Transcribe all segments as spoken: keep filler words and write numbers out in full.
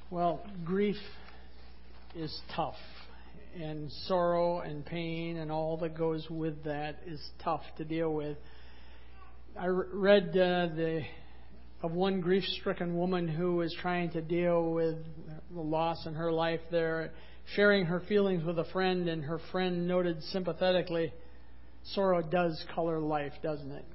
Well, grief is tough, and sorrow and pain and all that goes with that is tough to deal with. I read uh, the of one grief-stricken woman who was trying to deal with the loss in her life there, sharing her feelings with a friend, and her friend noted sympathetically, "Sorrow does color life, doesn't it?"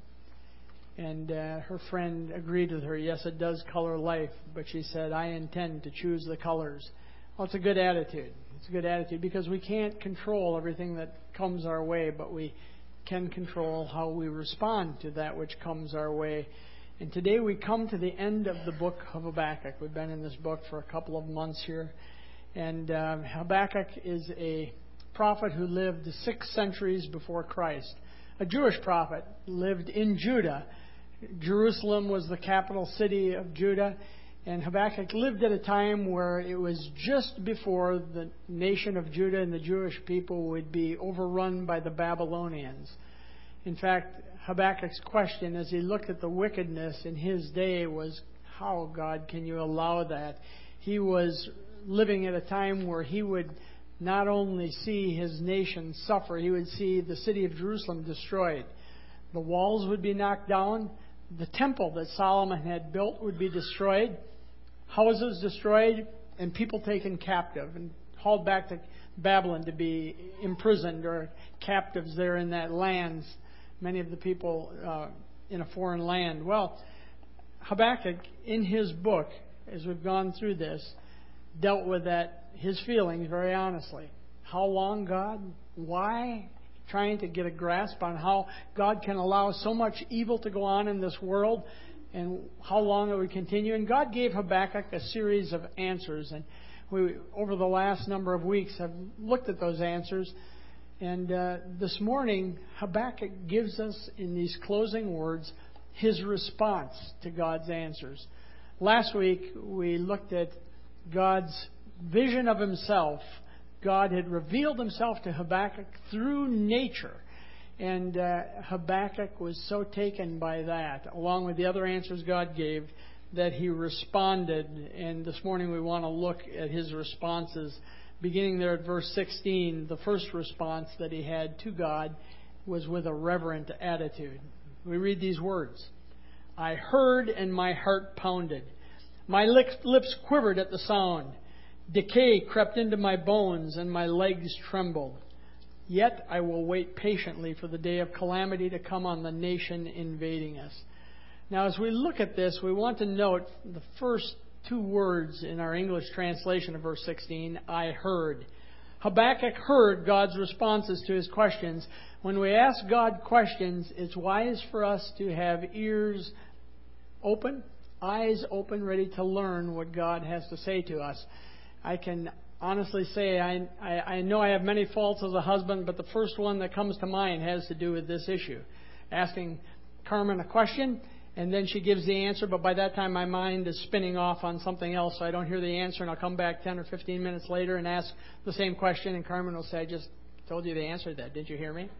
And uh, her friend agreed with her, "Yes, it does color life," but she said, "I intend to choose the colors." Well, it's a good attitude. It's a good attitude because we can't control everything that comes our way, but we can control how we respond to that which comes our way. And today we come to the end of the book of Habakkuk. We've been in this book for a couple of months here. And uh, Habakkuk is a prophet who lived six centuries before Christ. A Jewish prophet, lived in Judah. Jerusalem was the capital city of Judah. And Habakkuk lived at a time where it was just before the nation of Judah and the Jewish people would be overrun by the Babylonians. In fact, Habakkuk's question as he looked at the wickedness in his day was, how, God, can you allow that? He was living at a time where he would not only see his nation suffer, he would see the city of Jerusalem destroyed. The walls would be knocked down. The temple that Solomon had built would be destroyed. Houses destroyed, and people taken captive and hauled back to Babylon to be imprisoned or captives there in that land. Many of the people uh, in a foreign land. Well, Habakkuk, in his book, as we've gone through this, dealt with that, his feelings very honestly. How long, God? Why? Trying to get a grasp on how God can allow so much evil to go on in this world and how long it would continue. And God gave Habakkuk a series of answers. And we, over the last number of weeks, have looked at those answers. And uh, this morning, Habakkuk gives us, in these closing words, his response to God's answers. Last week, we looked at God's vision of himself. God had revealed himself to Habakkuk through nature. And uh, Habakkuk was so taken by that, along with the other answers God gave, that he responded. And this morning we want to look at his responses. Beginning there at verse sixteen, the first response that he had to God was with a reverent attitude. We read these words, "I heard and my heart pounded. My lips quivered at the sound. Decay crept into my bones and my legs trembled. Yet I will wait patiently for the day of calamity to come on the nation invading us." Now, as we look at this, we want to note the first two words in our English translation of verse sixteen, "I heard." Habakkuk heard God's responses to his questions. When we ask God questions, it's wise for us to have ears open, eyes open, ready to learn what God has to say to us. I can honestly say I, I, I know I have many faults as a husband, but the first one that comes to mind has to do with this issue. Asking Carmen a question, and then she gives the answer, but by that time my mind is spinning off on something else, so I don't hear the answer, and I'll come back ten or fifteen minutes later and ask the same question, and Carmen will say, "I just told you the answer to that. Did you hear me?"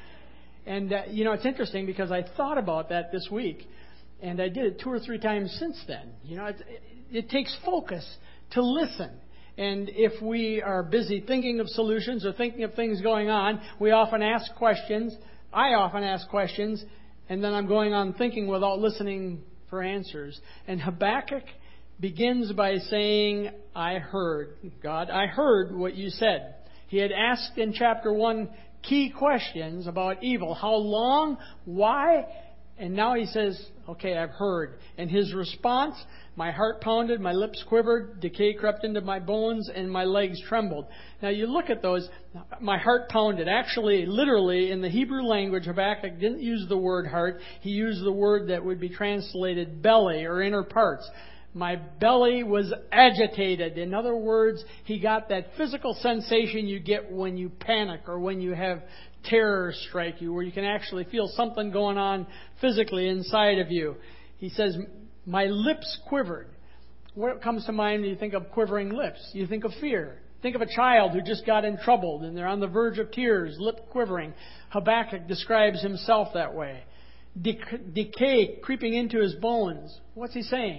And, uh, you know, it's interesting because I thought about that this week, and I did it two or three times since then. You know, it, it, it takes focus to listen. And if we are busy thinking of solutions or thinking of things going on, we often ask questions. I often ask questions, and then I'm going on thinking without listening for answers. And Habakkuk begins by saying, "I heard, God, I heard what you said." He had asked in chapter one key questions about evil. How long? Why? And now he says, "Okay, I've heard." And his response, "My heart pounded, my lips quivered, decay crept into my bones, and my legs trembled." Now you look at those, "my heart pounded." Actually, literally, in the Hebrew language, Habakkuk didn't use the word heart. He used the word that would be translated belly or inner parts. My belly was agitated. In other words, he got that physical sensation you get when you panic or when you have terror strike you, where you can actually feel something going on physically inside of you. He says, "My lips quivered." What comes to mind when you think of quivering lips? You think of fear. Think of a child who just got in trouble and they're on the verge of tears, lip quivering. Habakkuk describes himself that way. Decay creeping into his bones. What's he saying?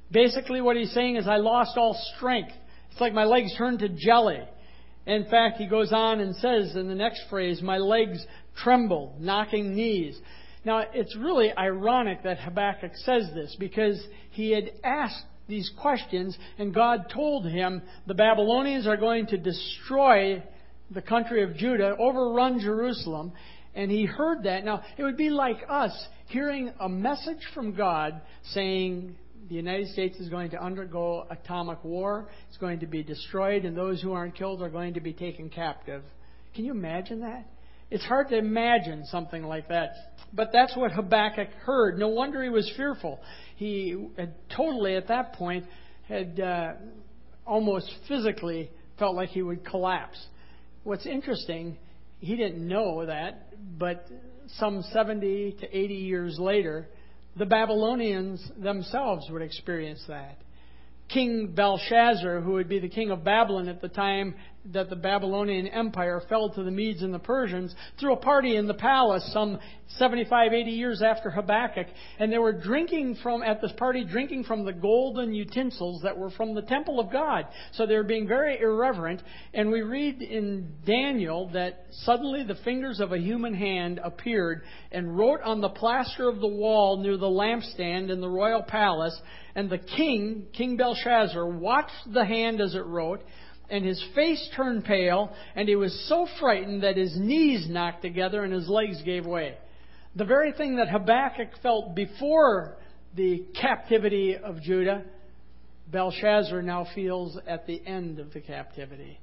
Basically what he's saying is, I lost all strength. It's like my legs turned to jelly. In fact, he goes on and says in the next phrase, my legs trembled, knocking knees. Now, it's really ironic that Habakkuk says this, because he had asked these questions and God told him the Babylonians are going to destroy the country of Judah, overrun Jerusalem, and he heard that. Now, it would be like us hearing a message from God saying the United States is going to undergo atomic war, it's going to be destroyed, and those who aren't killed are going to be taken captive. Can you imagine that? It's hard to imagine something like that. But that's what Habakkuk heard. No wonder he was fearful. He had totally, at that point, had uh, almost physically felt like he would collapse. What's interesting, he didn't know that, but some seventy to eighty years later, the Babylonians themselves would experience that. King Belshazzar, who would be the king of Babylon at the time that the Babylonian Empire fell to the Medes and the Persians, threw a party in the palace some seventy-five, eighty years after Habakkuk, and they were drinking from, at this party, drinking from the golden utensils that were from the temple of God. So they were being very irreverent, and we read in Daniel that suddenly the fingers of a human hand appeared and wrote on the plaster of the wall near the lampstand in the royal palace, and the king, King Belshazzar, watched the hand as it wrote, and his face turned pale, and he was so frightened that his knees knocked together and his legs gave way. The very thing that Habakkuk felt before the captivity of Judah, Belshazzar now feels at the end of the captivity.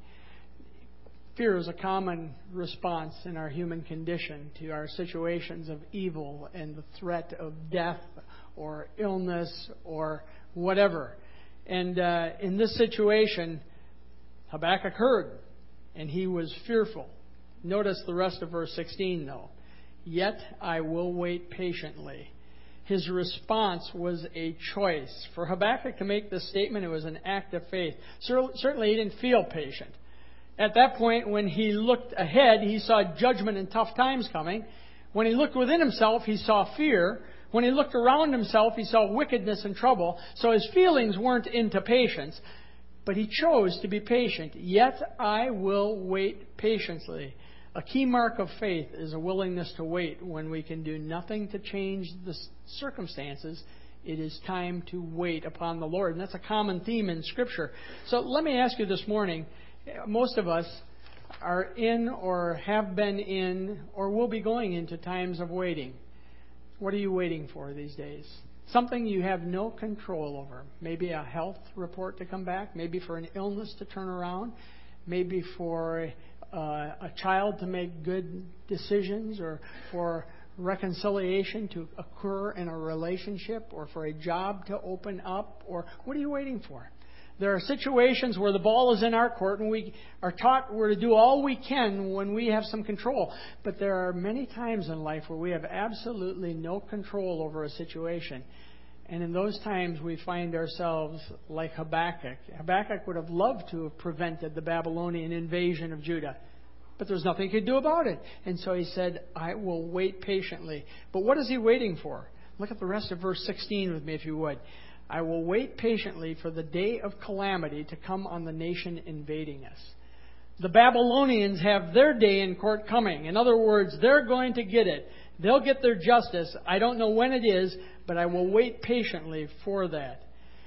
Fear is a common response in our human condition to our situations of evil and the threat of death or illness or whatever. And uh, in this situation, Habakkuk heard, and he was fearful. Notice the rest of verse sixteen, though. Yet I will wait patiently. His response was a choice. For Habakkuk to make this statement, it was an act of faith. Certainly he didn't feel patient. At that point, when he looked ahead, he saw judgment and tough times coming. When he looked within himself, he saw fear. When he looked around himself, he saw wickedness and trouble. So his feelings weren't into patience. But he chose to be patient. Yet I will wait patiently. A key mark of faith is a willingness to wait when we can do nothing to change the circumstances. It is time to wait upon the Lord. And that's a common theme in Scripture. So let me ask you this morning, most of us are in or have been in or will be going into times of waiting. What are you waiting for these days? Something you have no control over. Maybe a health report to come back. Maybe for an illness to turn around. Maybe for uh, a child to make good decisions, or for reconciliation to occur in a relationship, or for a job to open up. Or what are you waiting for? There are situations where the ball is in our court and we are taught we're to do all we can when we have some control. But there are many times in life where we have absolutely no control over a situation. And in those times we find ourselves like Habakkuk. Habakkuk would have loved to have prevented the Babylonian invasion of Judah. But there's nothing he could do about it. And so he said, I will wait patiently. But what is he waiting for? Look at the rest of verse sixteen with me if you would. I will wait patiently for the day of calamity to come on the nation invading us. The Babylonians have their day in court coming. In other words, they're going to get it. They'll get their justice. I don't know when it is, but I will wait patiently for that.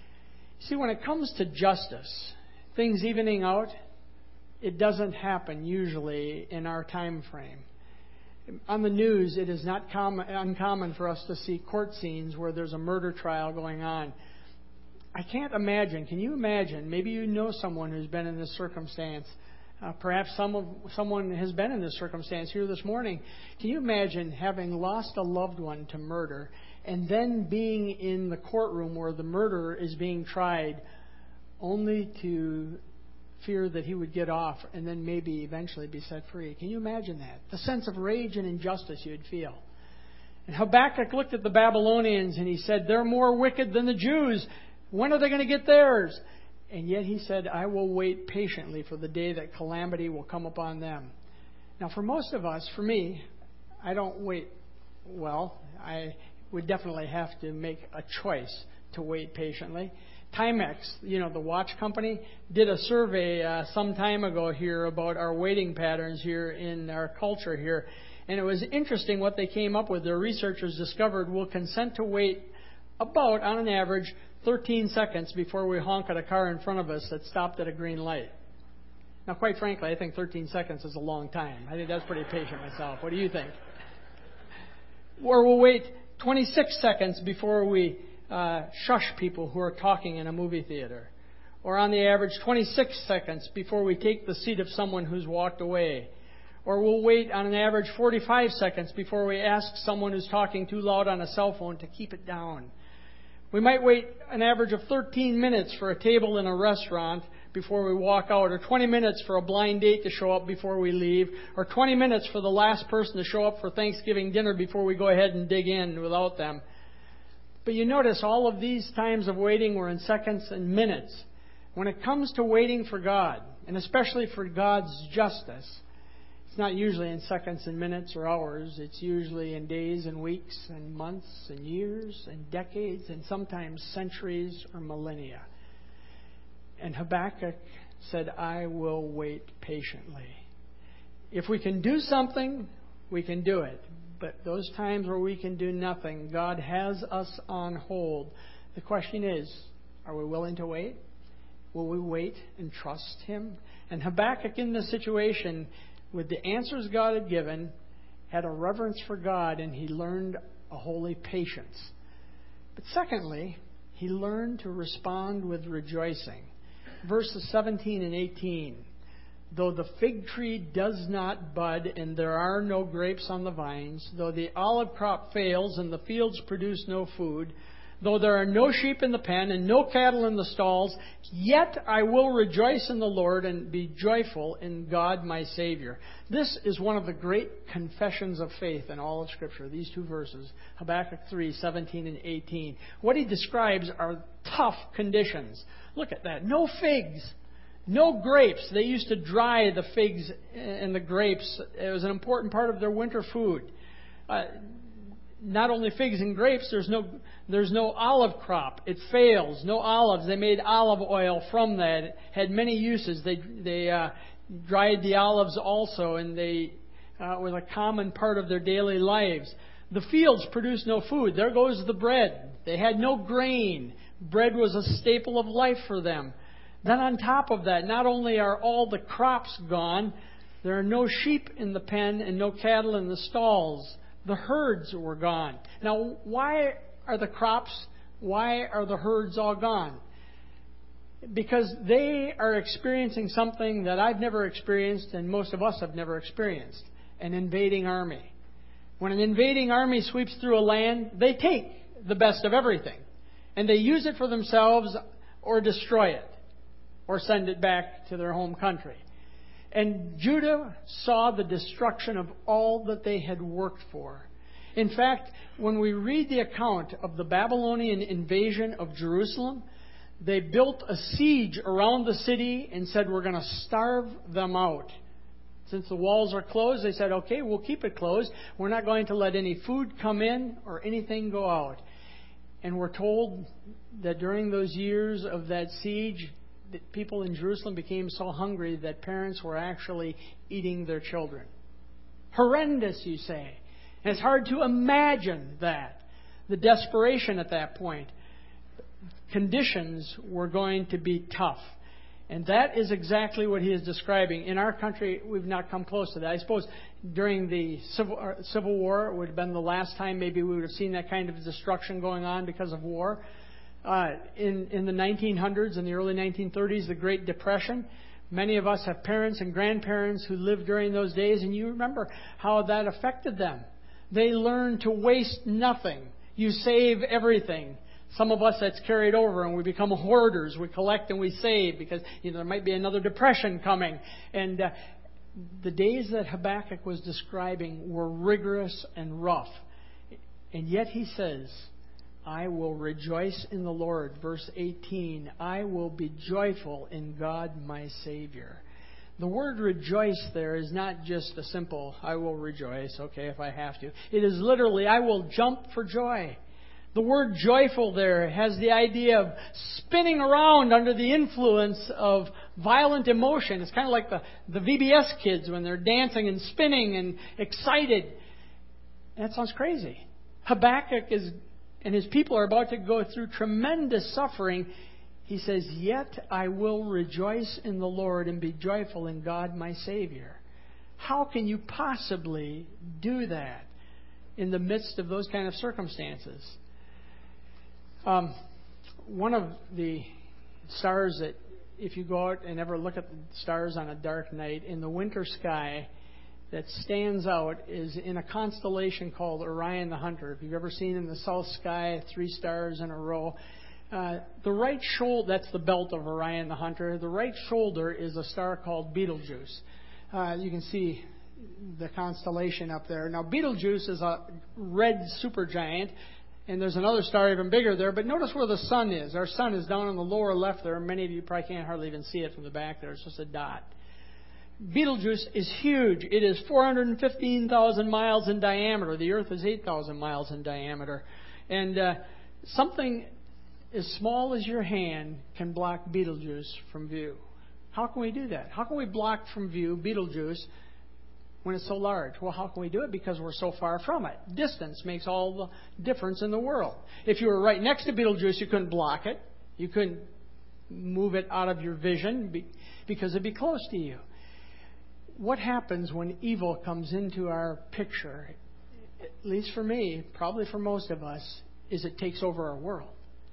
See, when it comes to justice, things evening out, it doesn't happen usually in our time frame. On the news, it is not common, uncommon for us to see court scenes where there's a murder trial going on. I can't imagine. Can you imagine? Maybe you know someone who's been in this circumstance. Uh, perhaps some of, someone has been in this circumstance here this morning. Can you imagine having lost a loved one to murder and then being in the courtroom where the murderer is being tried, only to fear that he would get off and then maybe eventually be set free? Can you imagine that? The sense of rage and injustice you'd feel. And Habakkuk looked at the Babylonians and he said, they're more wicked than the Jews. When are they going to get theirs? And yet he said, I will wait patiently for the day that calamity will come upon them. Now, for most of us, for me, I don't wait well. I would definitely have to make a choice to wait patiently. Timex, you know, the watch company, did a survey uh, some time ago here about our waiting patterns here in our culture here. And it was interesting what they came up with. Their researchers discovered we'll consent to wait about, on an average, thirteen seconds before we honk at a car in front of us that stopped at a green light. Now, quite frankly, I think thirteen seconds is a long time. I think that's pretty patient myself. What do you think? Or we'll wait twenty-six seconds before we uh, shush people who are talking in a movie theater. Or on the average, twenty-six seconds before we take the seat of someone who's walked away. Or we'll wait on an average forty-five seconds before we ask someone who's talking too loud on a cell phone to keep it down. We might wait an average of thirteen minutes for a table in a restaurant before we walk out, or twenty minutes for a blind date to show up before we leave, or twenty minutes for the last person to show up for Thanksgiving dinner before we go ahead and dig in without them. But you notice all of these times of waiting were in seconds and minutes. When it comes to waiting for God, and especially for God's justice, it's not usually in seconds and minutes or hours. It's usually in days and weeks and months and years and decades and sometimes centuries or millennia. And Habakkuk said, I will wait patiently. If we can do something, we can do it. But those times where we can do nothing, God has us on hold. The question is, are we willing to wait? Will we wait and trust Him? And Habakkuk in this situation, with the answers God had given, had a reverence for God, and he learned a holy patience. But secondly, he learned to respond with rejoicing. Verses seventeen and eighteen. Though the fig tree does not bud and there are no grapes on the vines, though the olive crop fails and the fields produce no food, though there are no sheep in the pen and no cattle in the stalls, yet I will rejoice in the Lord and be joyful in God my Savior. This is one of the great confessions of faith in all of Scripture, these two verses, Habakkuk three, seventeen and eighteen. What he describes are tough conditions. Look at that. No figs. No grapes. They used to dry the figs and the grapes. It was an important part of their winter food. Uh, not only figs and grapes, there's no there's no olive crop. It fails. No olives. They made olive oil from that. It had many uses. They they uh, dried the olives also, and they uh, was a common part of their daily lives. The fields produced no food. There goes the bread. They had no grain. Bread was a staple of life for them. Then on top of that, not only are all the crops gone, there are no sheep in the pen and no cattle in the stalls. The herds were gone. Now, why are the crops, why are the herds all gone? Because they are experiencing something that I've never experienced and most of us have never experienced, an invading army. When an invading army sweeps through a land, they take the best of everything. And they use it for themselves or destroy it or send it back to their home country. And Judah saw the destruction of all that they had worked for. In fact, when we read the account of the Babylonian invasion of Jerusalem, they built a siege around the city and said, we're going to starve them out. Since the walls are closed, they said, okay, we'll keep it closed. We're not going to let any food come in or anything go out. And we're told that during those years of that siege, that people in Jerusalem became so hungry that parents were actually eating their children. Horrendous, you say. And it's hard to imagine that. The desperation at that point. Conditions were going to be tough. And that is exactly what he is describing. In our country, we've not come close to that. I suppose during the Civil, uh, Civil War, it would have been the last time maybe we would have seen that kind of destruction going on because of war. Uh, in, in the nineteen hundreds and the early nineteen thirties, the Great Depression, many of us have parents and grandparents who lived during those days, and you remember how that affected them. They learned to waste nothing. You save everything. Some of us, that's carried over, and we become hoarders. We collect and we save because you know there might be another depression coming. And uh, the days that Habakkuk was describing were rigorous and rough. And yet he says, I will rejoice in the Lord. Verse eighteen, I will be joyful in God my Savior. The word rejoice there is not just a simple, I will rejoice, okay, if I have to. It is literally, I will jump for joy. The word joyful there has the idea of spinning around under the influence of violent emotion. It's kind of like the, the V B S kids when they're dancing and spinning and excited. And that sounds crazy. Habakkuk is, and his people are about to go through tremendous suffering. He says, "Yet I will rejoice in the Lord and be joyful in God my Savior." How can you possibly do that in the midst of those kind of circumstances? Um, one of the stars that, if you go out and ever look at the stars on a dark night in the winter sky, that stands out is in a constellation called Orion the Hunter. If you've ever seen in the south sky three stars in a row, uh, the right shoulder, that's the belt of Orion the Hunter. The right shoulder is a star called Betelgeuse. Uh, you can see the constellation up there. Now, Betelgeuse is a red supergiant, and there's another star even bigger there. But notice where the sun is. Our sun is down on the lower left there. Many of you probably can't hardly even see it from the back there. It's just a dot. Betelgeuse is huge. It is four hundred fifteen thousand miles in diameter. The Earth is eight thousand miles in diameter. And uh, something as small as your hand can block Betelgeuse from view. How can we do that? How can we block from view Betelgeuse when it's so large? Well, how can we do it? Because we're so far from it. Distance makes all the difference in the world. If you were right next to Betelgeuse, you couldn't block it. You couldn't move it out of your vision because it'd be close to you. What happens when evil comes into our picture, at least for me, probably for most of us, is it takes over our world.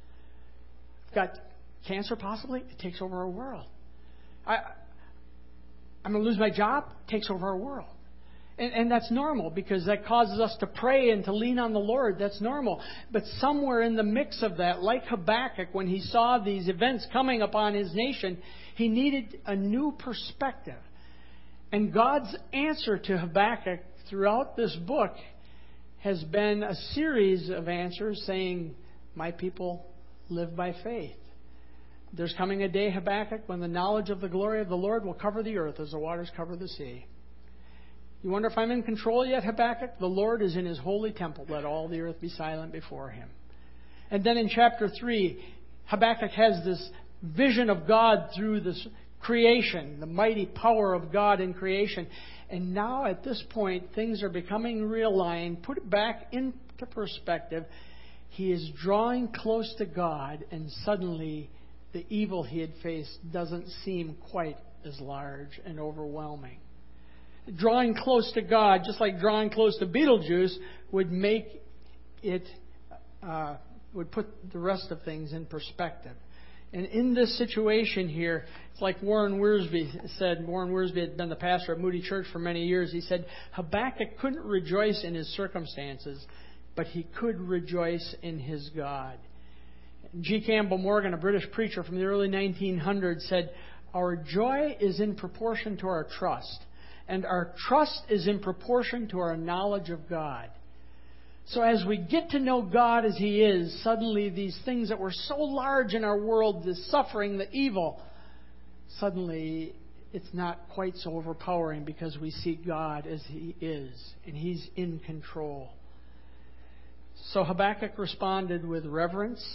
Got cancer possibly? It takes over our world. I, I'm going to lose my job? It takes over our world. And, and that's normal because that causes us to pray and to lean on the Lord. That's normal. But somewhere in the mix of that, like Habakkuk, when he saw these events coming upon his nation, he needed a new perspective. And God's answer to Habakkuk throughout this book has been a series of answers saying, "My people live by faith." There's coming a day, Habakkuk, when the knowledge of the glory of the Lord will cover the earth as the waters cover the sea. You wonder if I'm in control yet, Habakkuk? The Lord is in His holy temple. Let all the earth be silent before Him. And then in chapter three, Habakkuk has this vision of God through this creation, the mighty power of God in creation. And now at this point, things are becoming realigned, put back into perspective. He is drawing close to God, and suddenly the evil he had faced doesn't seem quite as large and overwhelming. Drawing close to God, just like drawing close to Betelgeuse, would make it, uh, would put the rest of things in perspective. And in this situation here, it's like Warren Wiersbe said. Warren Wiersbe had been the pastor at Moody Church for many years. He said, Habakkuk couldn't rejoice in his circumstances, but he could rejoice in his God. G. Campbell Morgan, a British preacher from the early nineteen hundreds, said, "Our joy is in proportion to our trust, and our trust is in proportion to our knowledge of God." So as we get to know God as He is, suddenly these things that were so large in our world, the suffering, the evil, suddenly it's not quite so overpowering because we see God as He is, and He's in control. So Habakkuk responded with reverence,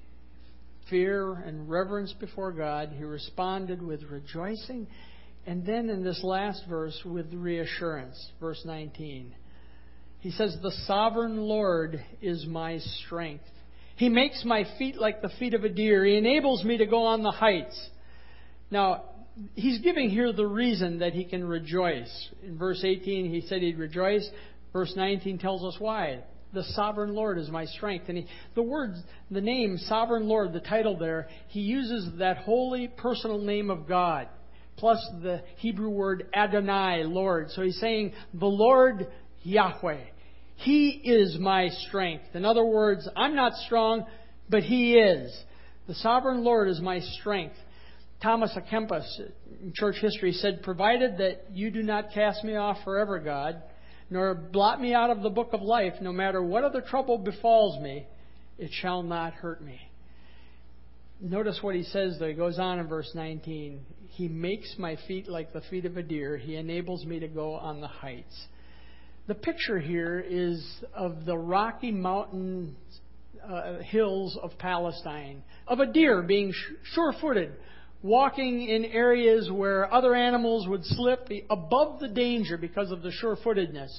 fear, and reverence before God. He responded with rejoicing, and then in this last verse with reassurance, verse nineteen. He says, "The sovereign Lord is my strength. He makes my feet like the feet of a deer. He enables me to go on the heights." Now, he's giving here the reason that he can rejoice. In verse eighteen, he said he'd rejoice. Verse nineteen tells us why. The sovereign Lord is my strength. And he, the word, the name sovereign Lord, the title there, he uses that holy personal name of God, plus the Hebrew word Adonai, Lord. So he's saying, the Lord Yahweh. He is my strength. In other words, I'm not strong, but He is. The sovereign Lord is my strength. Thomas à Kempis, in church history, said, "Provided that you do not cast me off forever, God, nor blot me out of the book of life, no matter what other trouble befalls me, it shall not hurt me." Notice what he says there. He goes on in verse nineteen. He makes my feet like the feet of a deer. He enables me to go on the heights. The picture here is of the Rocky Mountain uh, hills of Palestine, of a deer being sure-footed, walking in areas where other animals would slip above the danger because of the sure-footedness.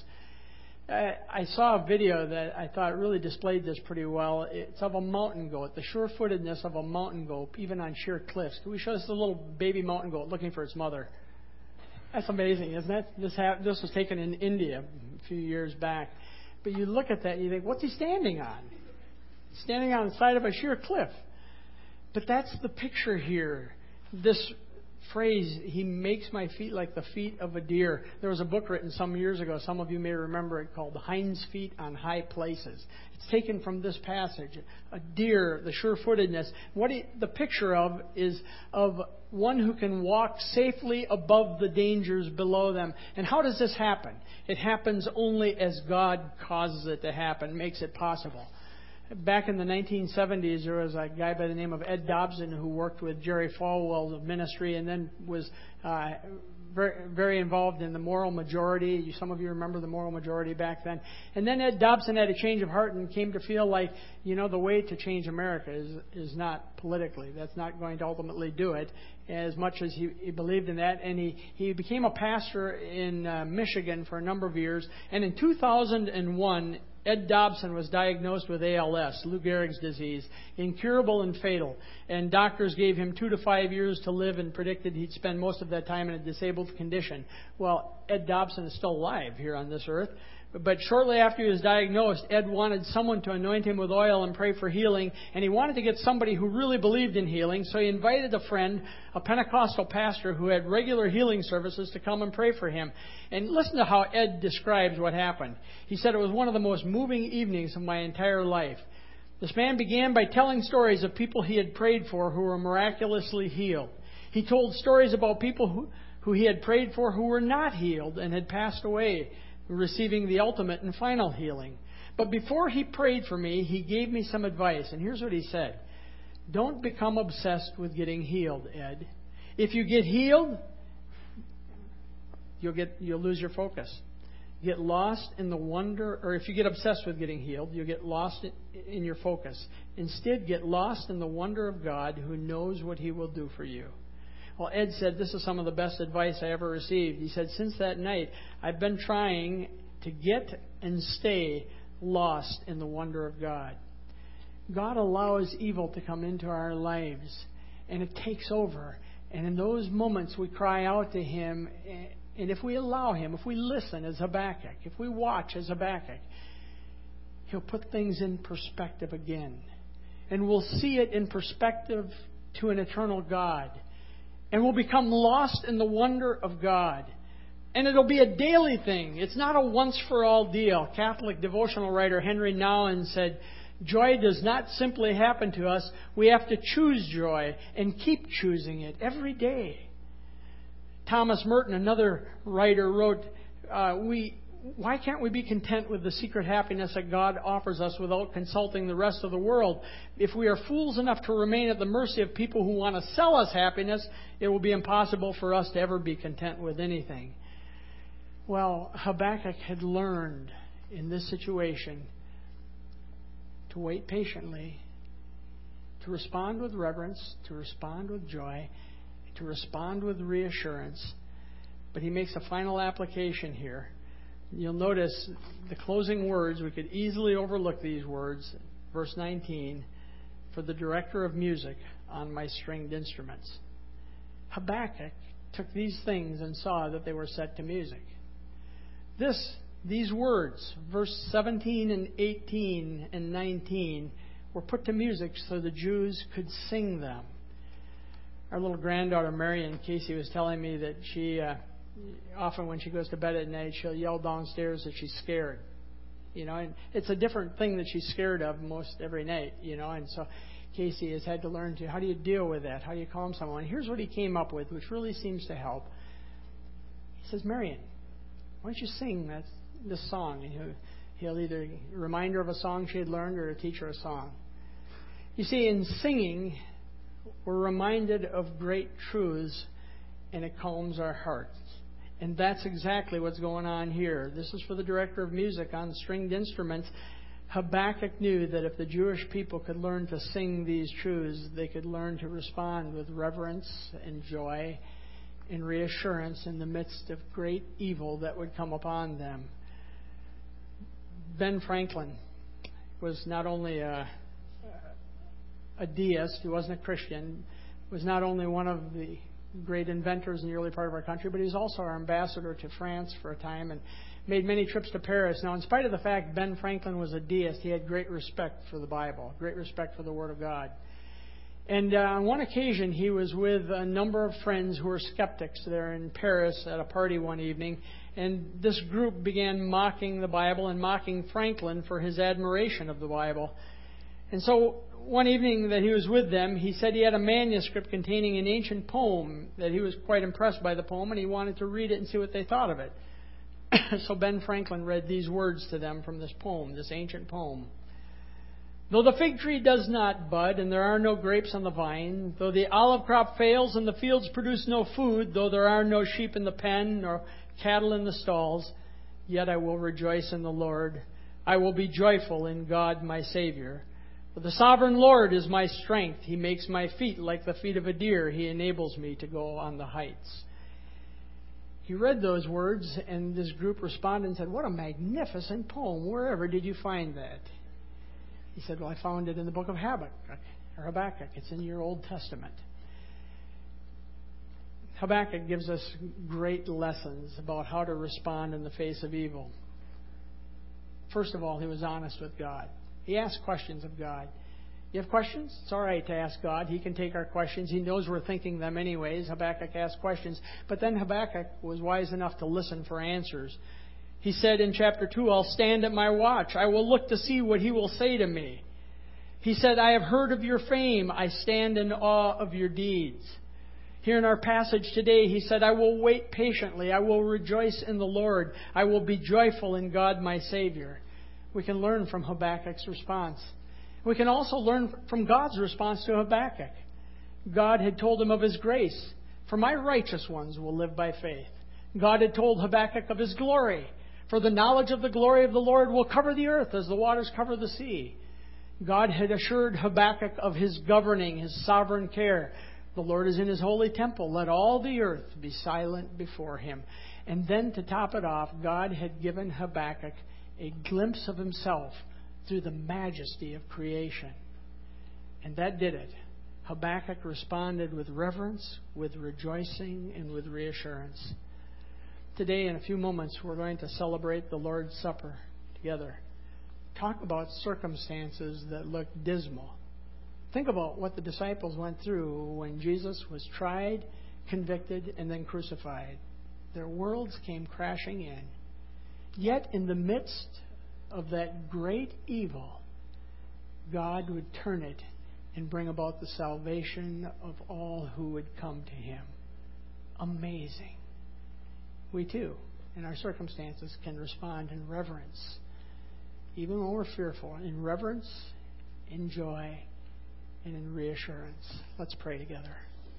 Uh, I saw a video that I thought really displayed this pretty well. It's of a mountain goat, the sure-footedness of a mountain goat, even on sheer cliffs. Can we show us a little baby mountain goat looking for its mother? That's amazing, isn't it? This, ha- this was taken in India a few years back. But you look at that and you think, what's he standing on? Standing on the side of a sheer cliff. But that's the picture here. This phrase, he makes my feet like the feet of a deer. There was a book written some years ago, some of you may remember it, called Hind's Feet on High Places. It's taken from this passage. A deer, the sure-footedness. What he, the picture of is of one who can walk safely above the dangers below them. And how does this happen? It happens only as God causes it to happen, makes it possible. Back in the nineteen seventies, there was a guy by the name of Ed Dobson who worked with Jerry Falwell's ministry and then was uh, very, very involved in the Moral Majority. Some of you remember the Moral Majority back then. And then Ed Dobson had a change of heart and came to feel like, you know, the way to change America is, is not politically. That's not going to ultimately do it, as much as he, he believed in that. And he, he became a pastor in uh, Michigan for a number of years. And in two thousand one, Ed Dobson was diagnosed with A L S, Lou Gehrig's disease, incurable and fatal. And doctors gave him two to five years to live and predicted he'd spend most of that time in a disabled condition. Well, Ed Dobson is still alive here on this earth. But shortly after he was diagnosed, Ed wanted someone to anoint him with oil and pray for healing. And he wanted to get somebody who really believed in healing. So he invited a friend, a Pentecostal pastor who had regular healing services, to come and pray for him. And listen to how Ed describes what happened. He said, it was one of the most moving evenings of my entire life. This man began by telling stories of people he had prayed for who were miraculously healed. He told stories about people who, who he had prayed for who were not healed and had passed away, receiving the ultimate and final healing. But before he prayed for me, he gave me some advice. And here's what he said. Don't become obsessed with getting healed, Ed. If you get healed, you'll get you'll lose your focus. Get lost in the wonder, or if you get obsessed with getting healed, you'll get lost in your focus. Instead, get lost in the wonder of God who knows what He will do for you. Well, Ed said, this is some of the best advice I ever received. He said, since that night, I've been trying to get and stay lost in the wonder of God. God allows evil to come into our lives, and it takes over. And in those moments, we cry out to Him. And if we allow Him, if we listen as Habakkuk, if we watch as Habakkuk, He'll put things in perspective again. And we'll see it in perspective to an eternal God. And we'll become lost in the wonder of God. And it'll be a daily thing. It's not a once-for-all deal. Catholic devotional writer Henry Nouwen said, joy does not simply happen to us. We have to choose joy and keep choosing it every day. Thomas Merton, another writer, wrote, uh, "We why can't we be content with the secret happiness that God offers us without consulting the rest of the world? If we are fools enough to remain at the mercy of people who want to sell us happiness, it will be impossible for us to ever be content with anything." Well, Habakkuk had learned in this situation to wait patiently, to respond with reverence, to respond with joy, to respond with reassurance. But he makes a final application here. You'll notice the closing words. We could easily overlook these words. Verse nineteen, for the director of music on my stringed instruments. Habakkuk took these things and saw that they were set to music. This, these words, verse seventeen and eighteen and nineteen, were put to music so the Jews could sing them. Our little granddaughter, Marion, Casey, was telling me that she, uh, often when she goes to bed at night, she'll yell downstairs that she's scared. You know, and it's a different thing that she's scared of most every night, you know, and so Casey has had to learn to, how do you deal with that? How do you calm someone? Here's what he came up with, which really seems to help. He says, Marion, why don't you sing that, this song? And he'll, he'll either remind her of a song she had learned or teach her a song. You see, in singing, we're reminded of great truths, and it calms our hearts. And that's exactly what's going on here. This is for the director of music on stringed instruments. Habakkuk knew that if the Jewish people could learn to sing these truths, they could learn to respond with reverence and joy and reassurance in the midst of great evil that would come upon them. Ben Franklin was not only a, a deist, he wasn't a Christian, was not only one of the great inventors in the early part of our country, but he was also our ambassador to France for a time and made many trips to Paris. Now, in spite of the fact Ben Franklin was a deist, he had great respect for the Bible, great respect for the Word of God. And uh, on one occasion, he was with a number of friends who were skeptics there in Paris at a party one evening, and this group began mocking the Bible and mocking Franklin for his admiration of the Bible. And so one evening that he was with them, he said he had a manuscript containing an ancient poem, that he was quite impressed by the poem, and he wanted to read it and see what they thought of it. So Ben Franklin read these words to them from this poem, this ancient poem. Though the fig tree does not bud, and there are no grapes on the vine, though the olive crop fails, and the fields produce no food, though there are no sheep in the pen, nor cattle in the stalls, yet I will rejoice in the Lord. I will be joyful in God my Savior. For the sovereign Lord is my strength. He makes my feet like the feet of a deer. He enables me to go on the heights. He read those words, and this group responded and said, "What a magnificent poem. Wherever did you find that?" He said, "Well, I found it in the book of Habakkuk, or Habakkuk. It's in your Old Testament." Habakkuk gives us great lessons about how to respond in the face of evil. First of all, he was honest with God. He asked questions of God. You have questions? It's all right to ask God. He can take our questions. He knows we're thinking them anyways. Habakkuk asked questions. But then Habakkuk was wise enough to listen for answers. He said in chapter two, I'll stand at my watch. I will look to see what he will say to me. He said, I have heard of your fame. I stand in awe of your deeds. Here in our passage today, he said, I will wait patiently. I will rejoice in the Lord. I will be joyful in God my Savior. We can learn from Habakkuk's response. We can also learn from God's response to Habakkuk. God had told him of His grace. For my righteous ones will live by faith. God had told Habakkuk of His glory. For the knowledge of the glory of the Lord will cover the earth as the waters cover the sea. God had assured Habakkuk of His governing, His sovereign care. The Lord is in His holy temple. Let all the earth be silent before Him. And then to top it off, God had given Habakkuk a glimpse of Himself through the majesty of creation. And that did it. Habakkuk responded with reverence, with rejoicing, and with reassurance. Today, in a few moments, we're going to celebrate the Lord's Supper together. Talk about circumstances that look dismal. Think about what the disciples went through when Jesus was tried, convicted, and then crucified. Their worlds came crashing in. Yet in the midst of that great evil, God would turn it and bring about the salvation of all who would come to Him. Amazing. We too, in our circumstances, can respond in reverence. Even when we're fearful, in reverence, in joy, and in reassurance. Let's pray together.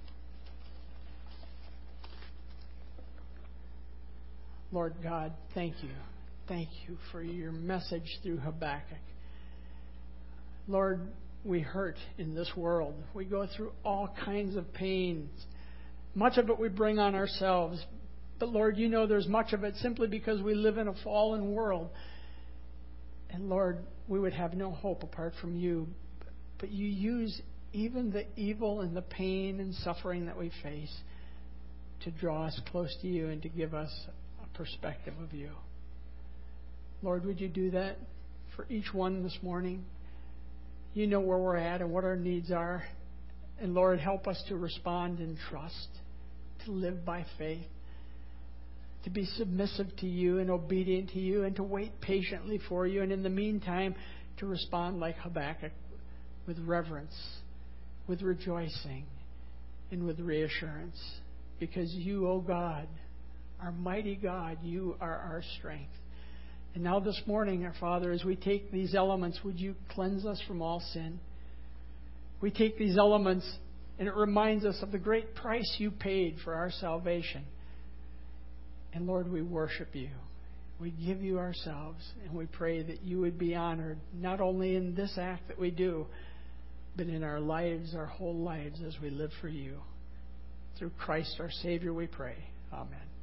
Lord God, thank you. Thank you for your message through Habakkuk. Lord, we hurt in this world. We go through all kinds of pains. Much of it we bring on ourselves. But Lord, you know there's much of it simply because we live in a fallen world. And Lord, we would have no hope apart from you. But you use even the evil and the pain and suffering that we face to draw us close to you and to give us a perspective of you. Lord, would you do that for each one this morning? You know where we're at and what our needs are. And Lord, help us to respond in trust, to live by faith, to be submissive to you and obedient to you, and to wait patiently for you. And in the meantime, to respond like Habakkuk, with reverence, with rejoicing, and with reassurance. Because you, O God, our mighty God, you are our strength. And now this morning, our Father, as we take these elements, would you cleanse us from all sin? We take these elements, and it reminds us of the great price you paid for our salvation. And Lord, we worship you. We give you ourselves, and we pray that you would be honored, not only in this act that we do, but in our lives, our whole lives, as we live for you. Through Christ our Savior we pray. Amen.